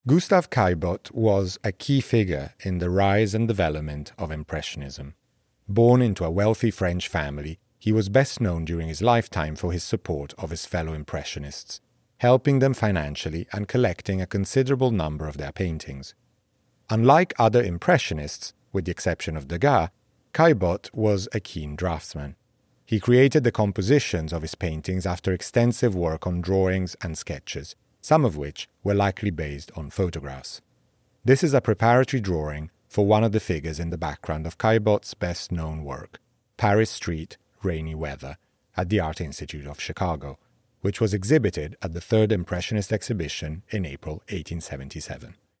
Gustave Caillebotte was a key figure in the rise and development of Impressionism. Born into a wealthy French family, he was best known during his lifetime for his support of his fellow Impressionists, helping them financially and collecting a considerable number of their paintings. Unlike other Impressionists, with the exception of Degas, Caillebotte was a keen draftsman. He created the compositions of his paintings after extensive work on drawings and sketches, some of which were likely based on photographs. This is a preparatory drawing for one of the figures in the background of Caillebotte's best-known work, Paris Street, Rainy Weather, at the Art Institute of Chicago, which was exhibited at the Third Impressionist Exhibition in April 1877.